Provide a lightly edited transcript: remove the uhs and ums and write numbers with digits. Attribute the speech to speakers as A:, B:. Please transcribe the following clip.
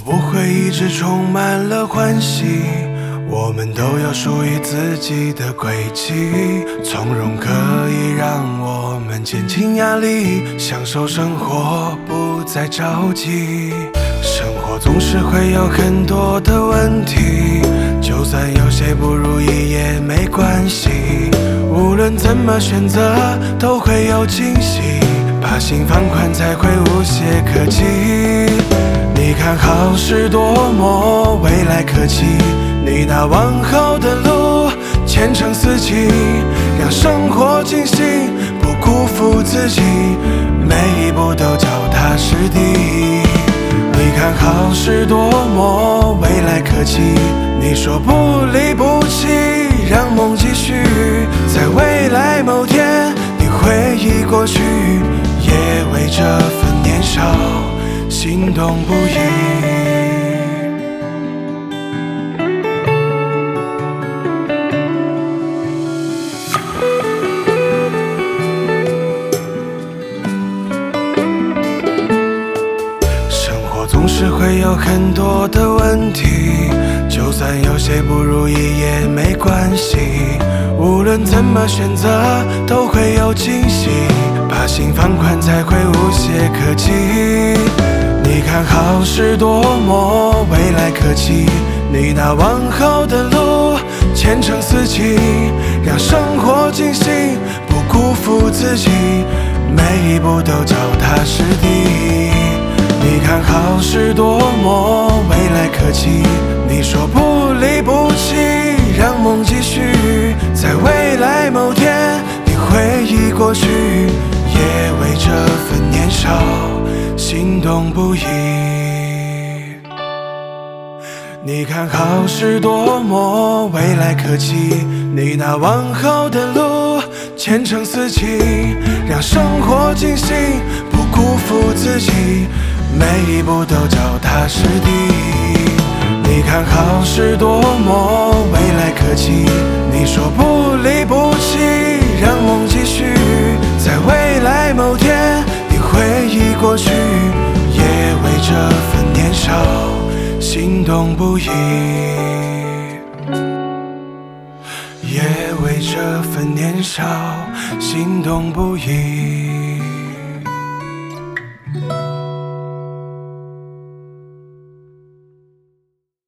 A: 不会一直充满了欢喜，我们都有属于自己的轨迹，从容可以让我们减轻压力，享受生活不再着急。生活总是会有很多的问题，就算有些不如意也没关系，无论怎么选择都会有惊喜，把心放宽才会无懈可击。你看好事多磨，未来可期，你那往后的路前程似锦，让生活尽兴，不辜负自己，每一步都脚踏实地。你看好事多磨，未来可期，你说不离不弃，让梦继续，在未来某天你回忆过去，也为这份年少心动不已。总是会有很多的问题，就算有些不如意也没关系，无论怎么选择都会有惊喜，把心放宽才会无懈可击。你看好事多磨，未来可期，你那往后的路前程似锦，让生活尽兴，不辜负自己，每一步都脚踏实地。你看好事多磨，未来可期，你说不离不弃，让梦继续，在未来某天你回忆过去，也为这份年少心动不已。你看好事多磨，未来可期，你那往后的路前程似锦，让生活尽兴，不辜负自己，每一步都脚踏实地。你看好事多磨，未来可期，你说不离不弃，让梦继续，在未来某天你回忆过去，也为这份年少心动不已，也为这份年少心动不已。